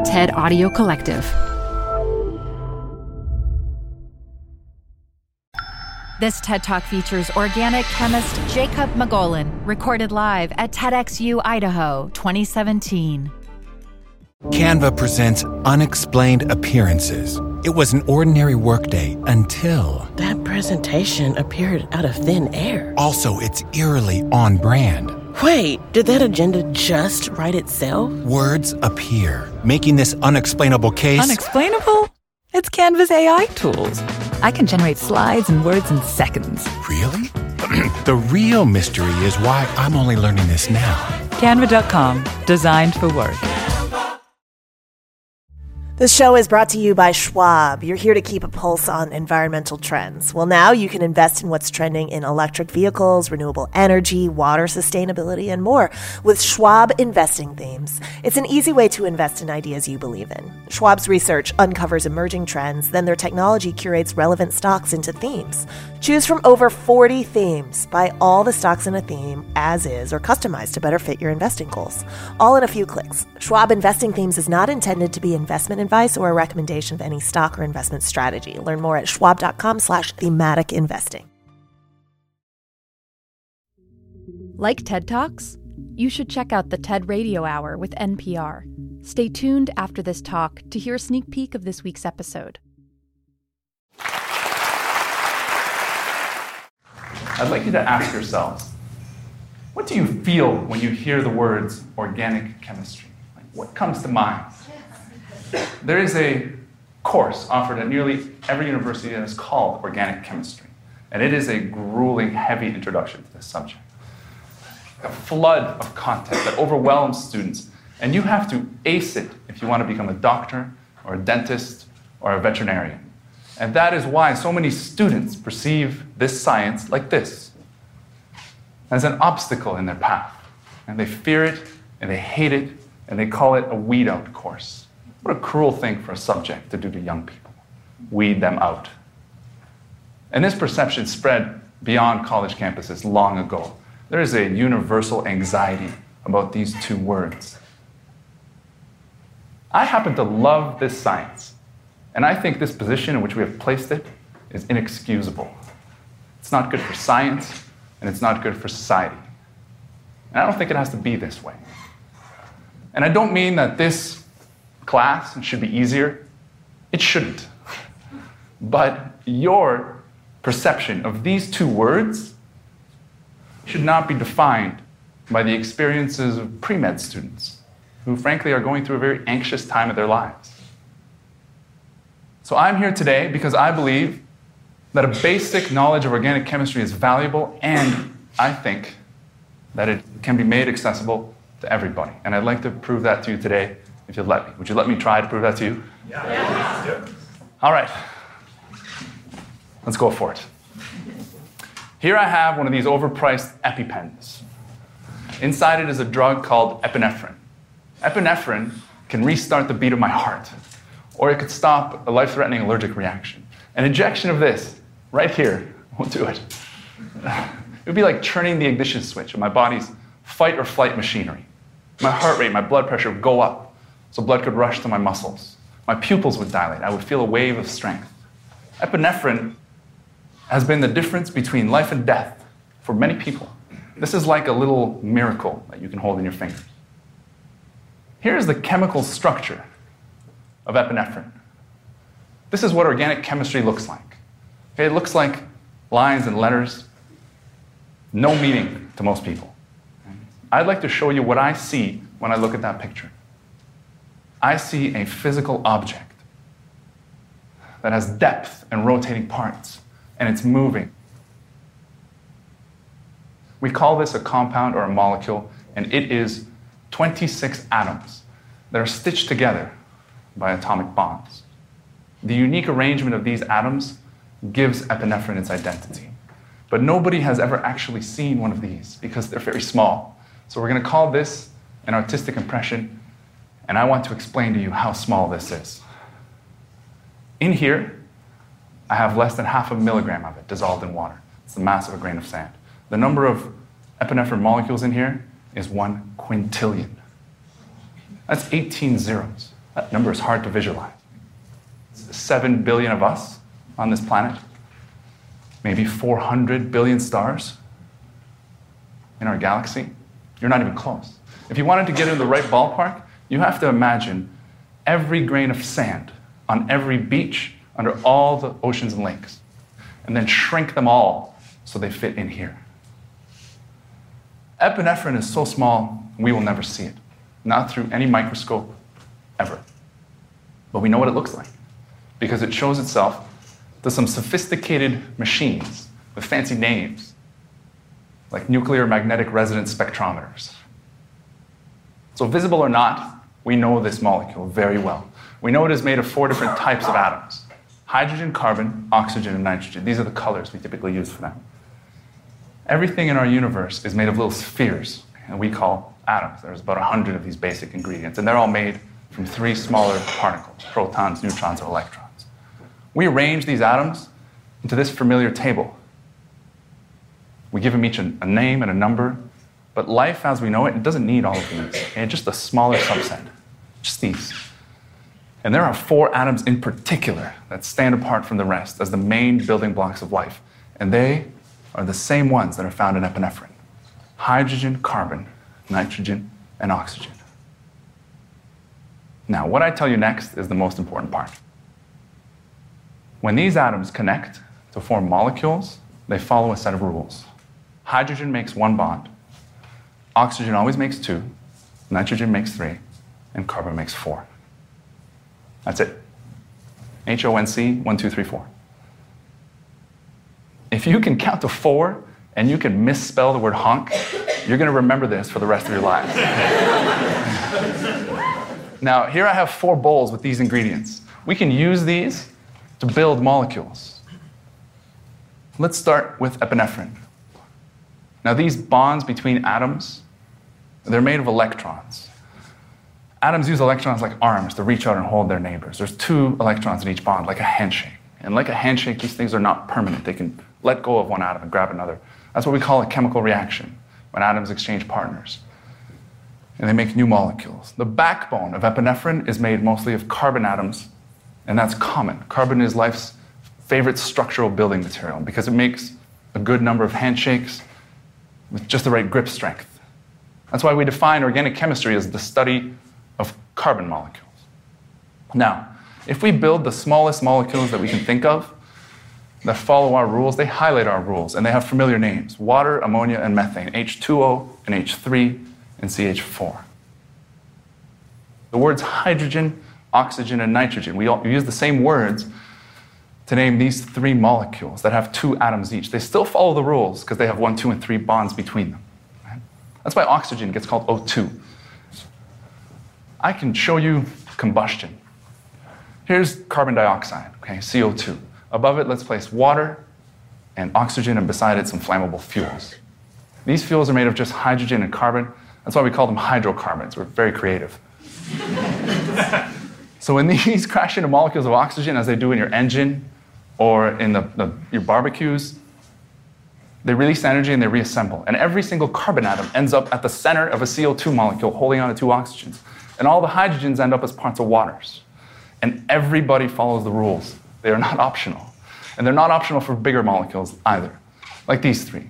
TED Audio Collective. This TED Talk features organic chemist Jacob Mogollon, recorded live at TEDxU Idaho 2017. Canva presents Unexplained Appearances. It was an ordinary workday until... That presentation appeared out of thin air. Also, it's eerily on brand. Wait, did that agenda just write itself? Words appear, making this unexplainable case... Unexplainable? It's Canva's AI tools. I can generate slides and words in seconds. Really? The real mystery is why I'm only learning this now. Canva.com, designed for work. This show is brought to you by Schwab. You're here to keep a pulse on environmental trends. Well, now you can invest in what's trending in electric vehicles, renewable energy, water sustainability, and more with Schwab Investing Themes. It's an easy way to invest in ideas you believe in. Schwab's research uncovers emerging trends, then their technology curates relevant stocks into themes. Choose from over 40 themes. Buy all the stocks in a theme as is or customized to better fit your investing goals. All in a few clicks. Schwab Investing Themes is not intended to be investment advice or a recommendation of any stock or investment strategy. Learn more at schwab.com/thematic investing. Like TED Talks? You should check out the TED Radio Hour with NPR. Stay tuned after this talk to hear a sneak peek of this week's episode. I'd like you to ask yourselves, what do you feel when you hear the words organic chemistry? Like, what comes to mind? There is a course offered at nearly every university that is called organic chemistry, and it is a grueling, heavy introduction to this subject. A flood of content that overwhelms students, and you have to ace it if you want to become a doctor or a dentist or a veterinarian. And that is why so many students perceive this science like this, as an obstacle in their path. And they fear it, and they hate it, and they call it a weed-out course. What a cruel thing for a subject to do to young people. Weed them out. And this perception spread beyond college campuses long ago. There is a universal anxiety about these two words. I happen to love this science. And I think this position in which we have placed it is inexcusable. It's not good for science, and it's not good for society. And I don't think it has to be this way. And I don't mean that this class should be easier. It shouldn't. But your perception of these two words should not be defined by the experiences of pre-med students who, frankly, are going through a very anxious time of their lives. So I'm here today because I believe that a basic knowledge of organic chemistry is valuable, and I think that it can be made accessible to everybody. And I'd like to prove that to you today, if you'd let me. Would you let me try to prove that to you? Yeah. All right. Let's go for it. Here I have one of these overpriced EpiPens. Inside it is a drug called epinephrine. Epinephrine can restart the beat of my heart, or it could stop a life-threatening allergic reaction. An injection of this, right here, won't do it. It would be like turning the ignition switch of my body's fight or flight machinery. My heart rate, my blood pressure would go up, so blood could rush to my muscles. My pupils would dilate. I would feel a wave of strength. Epinephrine has been the difference between life and death for many people. This is like a little miracle that you can hold in your fingers. Here's the chemical structure of epinephrine. This is what organic chemistry looks like. Okay, it looks like lines and letters, no meaning to most people. I'd like to show you what I see when I look at that picture. I see a physical object that has depth and rotating parts, and it's moving. We call this a compound or a molecule, and it is 26 atoms that are stitched together by atomic bonds. The unique arrangement of these atoms gives epinephrine its identity. But nobody has ever actually seen one of these because they're very small. So we're going to call this an artistic impression, and I want to explain to you how small this is. In here, I have less than 0.5 milligram of it dissolved in water. It's the mass of a grain of sand. The number of epinephrine molecules in here is 1 quintillion. That's 18 zeros. That number is hard to visualize. 7 billion of us on this planet, maybe 400 billion stars in our galaxy. You're not even close. If you wanted to get in the right ballpark, you have to imagine every grain of sand on every beach under all the oceans and lakes, and then shrink them all so they fit in here. Epinephrine is so small, we will never see it, not through any microscope ever. But we know what it looks like, because it shows itself to some sophisticated machines with fancy names, like nuclear magnetic resonance spectrometers. So visible or not, we know this molecule very well. We know it is made of 4 different types of atoms: hydrogen, carbon, oxygen, and nitrogen. These are the colors we typically use for them. Everything in our universe is made of little spheres, and we call atoms. There's about 100 of these basic ingredients, and they're all made from 3 smaller particles: protons, neutrons, and electrons. We arrange these atoms into this familiar table. We give them each a name and a number, but life as we know it doesn't need all of these. Okay? Just a smaller subset, just these. And there are 4 atoms in particular that stand apart from the rest as the main building blocks of life, and they are the same ones that are found in epinephrine: hydrogen, carbon, nitrogen, and oxygen. Now, what I tell you next is the most important part. When these atoms connect to form molecules, they follow a set of rules. Hydrogen makes 1 bond, oxygen always makes 2, nitrogen makes 3, and carbon makes 4. That's it. HONC, 1, 2, 3, 4. If you can count to 4 and you can misspell the word honk, you're going to remember this for the rest of your lives. Now, here I have 4 bowls with these ingredients. We can use these to build molecules. Let's start with epinephrine. Now, these bonds between atoms, they're made of electrons. Atoms use electrons like arms to reach out and hold their neighbors. There's 2 electrons in each bond, like a handshake. And like a handshake, these things are not permanent. They can let go of one atom and grab another. That's what we call a chemical reaction, when atoms exchange partners. And they make new molecules. The backbone of epinephrine is made mostly of carbon atoms, and that's common. Carbon is life's favorite structural building material because it makes a good number of handshakes with just the right grip strength. That's why we define organic chemistry as the study of carbon molecules. Now, if we build the smallest molecules that we can think of that follow our rules, they highlight our rules, and they have familiar names: water, ammonia, and methane, H2O, and H3, and CH4. The words hydrogen, oxygen, and nitrogen, we use the same words to name these 3 molecules that have 2 atoms each. They still follow the rules because they have 1, 2, and 3 bonds between them. Right? That's why oxygen gets called O2. I can show you combustion. Here's carbon dioxide, okay, CO2. Above it, let's place water and oxygen, and beside it, some flammable fuels. These fuels are made of just hydrogen and carbon. That's why we call them hydrocarbons. We're very creative. So when these crash into molecules of oxygen, as they do in your engine or in your barbecues, they release energy and they reassemble. And every single carbon atom ends up at the center of a CO2 molecule holding on to 2 oxygens. And all the hydrogens end up as parts of waters. And everybody follows the rules. They are not optional. And they're not optional for bigger molecules either, like these 3.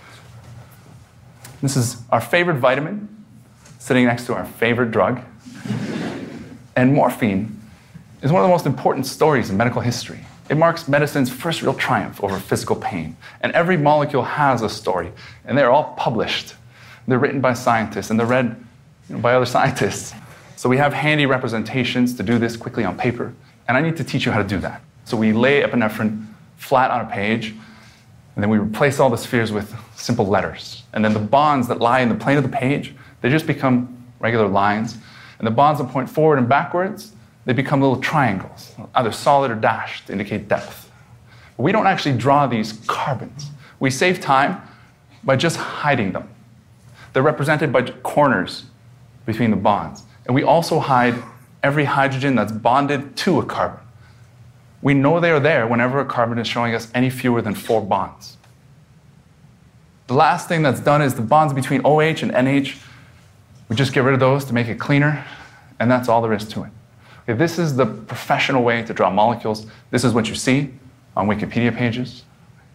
This is our favorite vitamin, sitting next to our favorite drug. And morphine is one of the most important stories in medical history. It marks medicine's first real triumph over physical pain. And every molecule has a story, and they're all published. They're written by scientists, and they're read by other scientists. So we have handy representations to do this quickly on paper, and I need to teach you how to do that. So we lay epinephrine flat on a page, and then we replace all the spheres with simple letters. And then the bonds that lie in the plane of the page, they just become regular lines. And the bonds that point forward and backwards, they become little triangles, either solid or dashed to indicate depth. But we don't actually draw these carbons. We save time by just hiding them. They're represented by corners between the bonds. And we also hide every hydrogen that's bonded to a carbon. We know they are there whenever a carbon is showing us any fewer than 4 bonds. The last thing that's done is the bonds between OH and NH. We just get rid of those to make it cleaner, and that's all there is to it. Okay, this is the professional way to draw molecules. This is what you see on Wikipedia pages.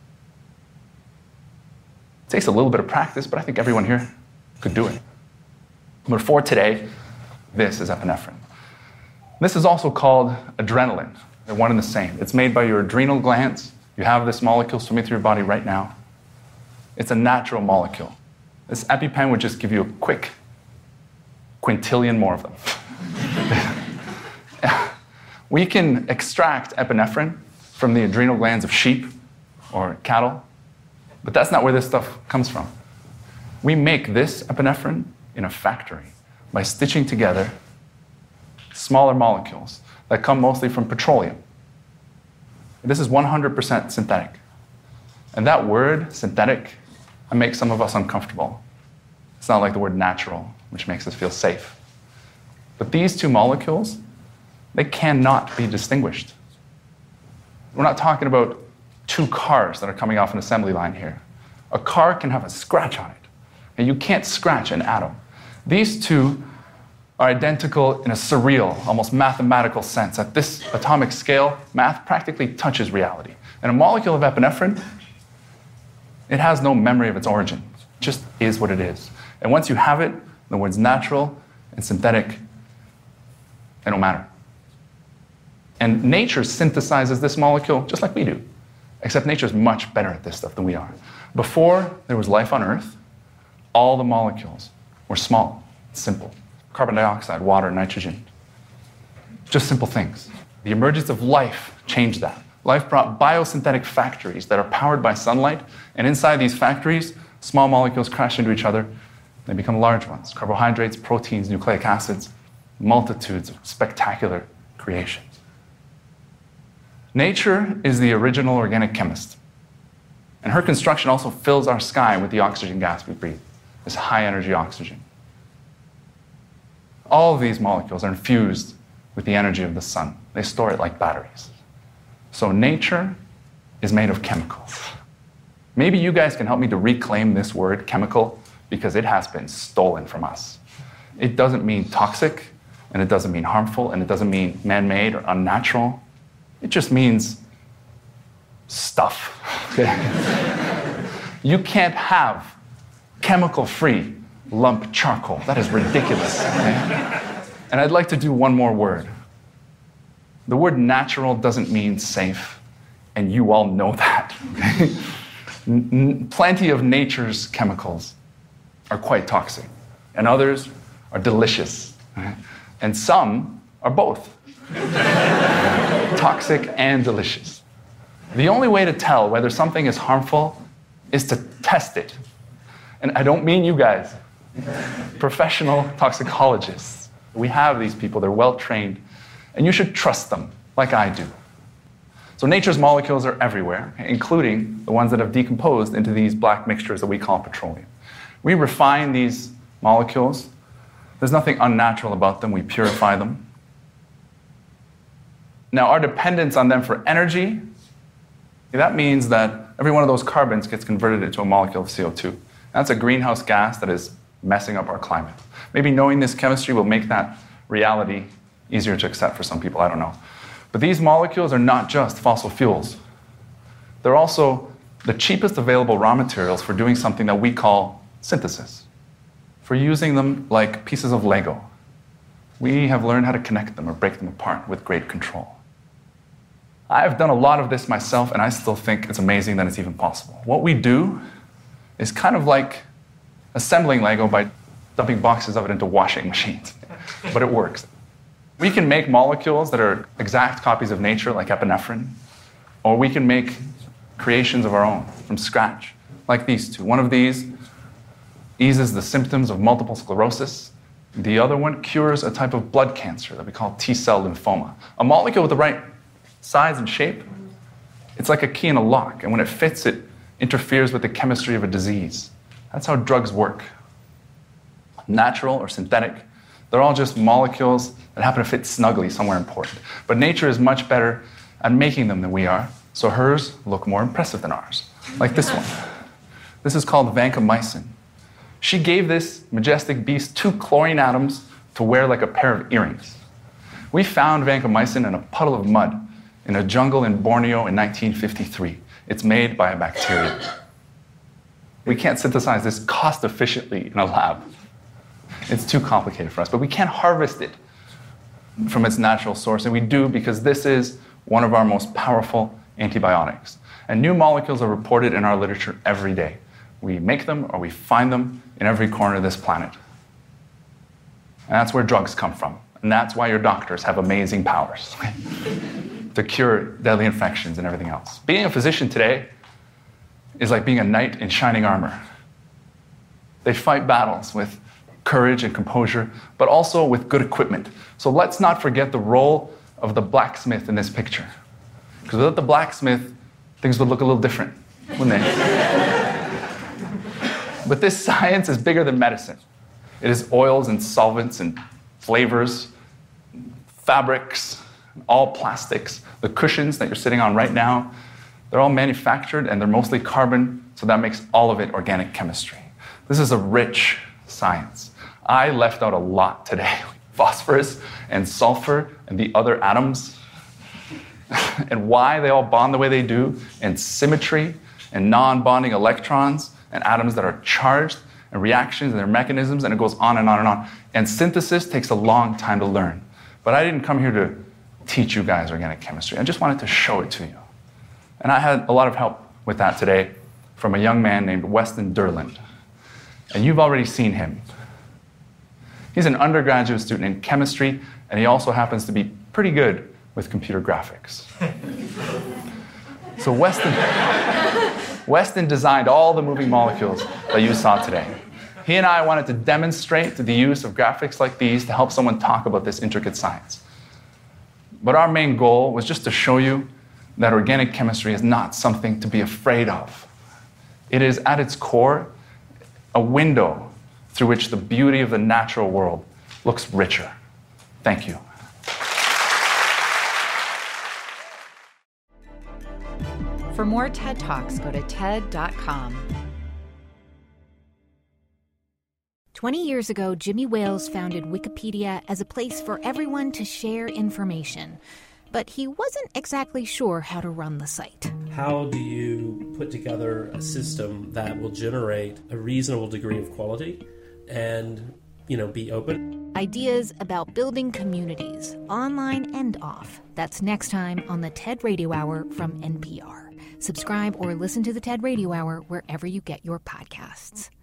It takes a little bit of practice, but I think everyone here could do it. But for today, this is epinephrine. This is also called adrenaline. They're one and the same. It's made by your adrenal glands. You have this molecule swimming through your body right now. It's a natural molecule. This EpiPen would just give you a quick quintillion more of them. We can extract epinephrine from the adrenal glands of sheep or cattle, but that's not where this stuff comes from. We make this epinephrine in a factory by stitching together smaller molecules that come mostly from petroleum. This is 100% synthetic. And that word, synthetic, makes some of us uncomfortable. It's not like the word natural, which makes us feel safe. But these two molecules, they cannot be distinguished. We're not talking about two cars that are coming off an assembly line here. A car can have a scratch on it, and you can't scratch an atom. These two are identical in a surreal, almost mathematical sense. At this atomic scale, math practically touches reality. And a molecule of epinephrine, it has no memory of its origin. It just is what it is. And once you have it, the words natural and synthetic, they don't matter. And nature synthesizes this molecule just like we do, except nature's much better at this stuff than we are. Before there was life on Earth, all the molecules were small, simple. Carbon dioxide, water, nitrogen. Just simple things. The emergence of life changed that. Life brought biosynthetic factories that are powered by sunlight, and inside these factories, small molecules crash into each other. They become large ones. Carbohydrates, proteins, nucleic acids, multitudes of spectacular creations. Nature is the original organic chemist. And her construction also fills our sky with the oxygen gas we breathe, this high-energy oxygen. All of these molecules are infused with the energy of the sun. They store it like batteries. So nature is made of chemicals. Maybe you guys can help me to reclaim this word, chemical, because it has been stolen from us. It doesn't mean toxic, and it doesn't mean harmful, and it doesn't mean man-made or unnatural. It just means stuff. Okay? You can't have chemical-free lump charcoal. That is ridiculous. Okay? And I'd like to do one more word. The word natural doesn't mean safe, and you all know that. Okay? Plenty of nature's chemicals are quite toxic, and others are delicious. Okay? And some are both. Toxic and delicious. The only way to tell whether something is harmful is to test it. And I don't mean you guys. Professional toxicologists. We have these people, they're well trained, and you should trust them, like I do. So nature's molecules are everywhere, including the ones that have decomposed into these black mixtures that we call petroleum. We refine these molecules. There's nothing unnatural about them. We purify them. Now, our dependence on them for energy, that means that every one of those carbons gets converted into a molecule of CO2. That's a greenhouse gas that is messing up our climate. Maybe knowing this chemistry will make that reality easier to accept for some people, I don't know. But these molecules are not just fossil fuels. They're also the cheapest available raw materials for doing something that we call synthesis, for using them like pieces of Lego. We have learned how to connect them or break them apart with great control. I've done a lot of this myself, and I still think it's amazing that it's even possible. What we do is kind of like assembling Lego by dumping boxes of it into washing machines, but it works. We can make molecules that are exact copies of nature, like epinephrine, or we can make creations of our own from scratch, like these two. One of these eases the symptoms of multiple sclerosis. The other one cures a type of blood cancer that we call T-cell lymphoma. A molecule with the right size and shape, it's like a key in a lock, and when it fits, it interferes with the chemistry of a disease. That's how drugs work. Natural or synthetic, they're all just molecules that happen to fit snugly somewhere important. But nature is much better at making them than we are, so hers look more impressive than ours, like this one. This is called vancomycin. She gave this majestic beast 2 chlorine atoms to wear like a pair of earrings. We found vancomycin in a puddle of mud in a jungle in Borneo in 1953. It's made by a bacteria. We can't synthesize this cost efficiently in a lab. It's too complicated for us, but we can harvest it from its natural source, and we do because this is one of our most powerful antibiotics. And new molecules are reported in our literature every day. We make them or we find them in every corner of this planet. And that's where drugs come from. And that's why your doctors have amazing powers to cure deadly infections and everything else. Being a physician today is like being a knight in shining armor. They fight battles with courage and composure, but also with good equipment. So let's not forget the role of the blacksmith in this picture. Because without the blacksmith, things would look a little different, wouldn't they? But this science is bigger than medicine. It is oils and solvents and flavors, fabrics, all plastics. The cushions that you're sitting on right now, they're all manufactured and they're mostly carbon, so that makes all of it organic chemistry. This is a rich science. I left out a lot today. Phosphorus and sulfur and the other atoms and why they all bond the way they do, and symmetry and non-bonding electrons and atoms that are charged and reactions and their mechanisms, and it goes on and on and on. And synthesis takes a long time to learn. But I didn't come here to teach you guys organic chemistry. I just wanted to show it to you. And I had a lot of help with that today from a young man named Weston Durland. And you've already seen him. He's an undergraduate student in chemistry, and he also happens to be pretty good with computer graphics. So Weston designed all the moving molecules that you saw today. He and I wanted to demonstrate the use of graphics like these to help someone talk about this intricate science. But our main goal was just to show you that organic chemistry is not something to be afraid of. It is, at its core, a window through which the beauty of the natural world looks richer. Thank you. For more TED Talks, go to TED.com. 20 years ago, Jimmy Wales founded Wikipedia as a place for everyone to share information. But he wasn't exactly sure how to run the site. How do you put together a system that will generate a reasonable degree of quality and, be open? Ideas about building communities, online and off. That's next time on the TED Radio Hour from NPR. Subscribe or listen to the TED Radio Hour wherever you get your podcasts.